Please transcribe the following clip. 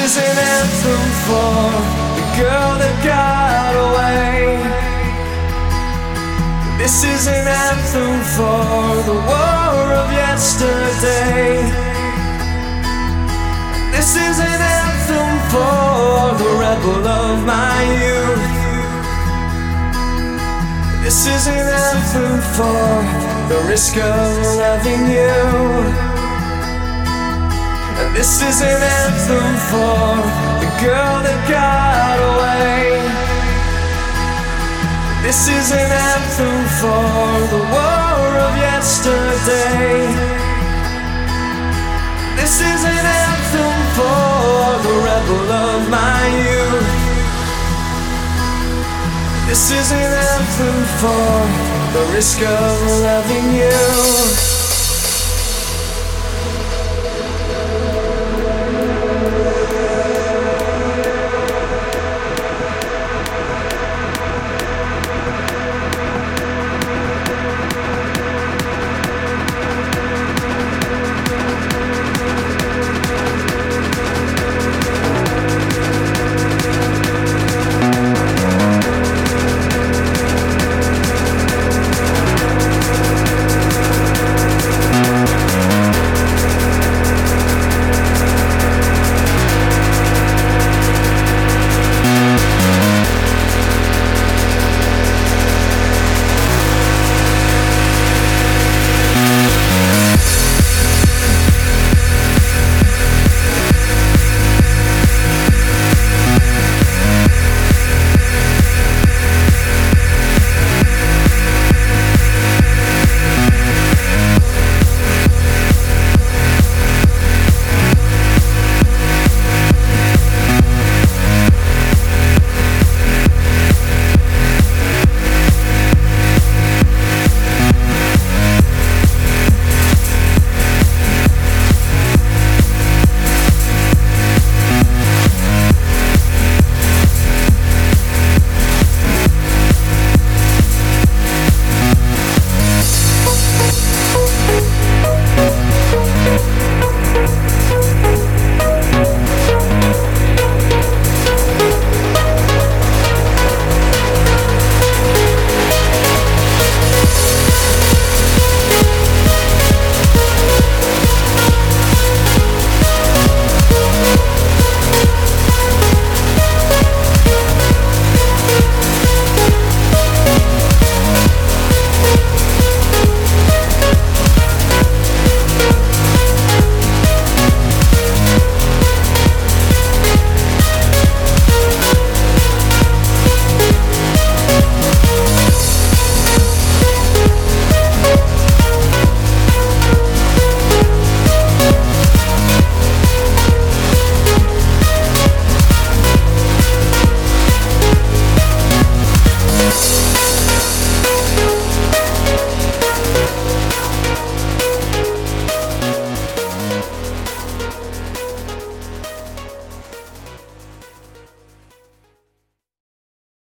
is an anthem for the girl that got away. This is an anthem for the war of yesterday. This is an anthem for the rebel of my youth. This is an anthem for the risk of loving you. And this is an anthem for the girl that got away. This is an anthem for the war of yesterday. This is an anthem for the rebel of my youth. This is an anthem for the risk of loving you.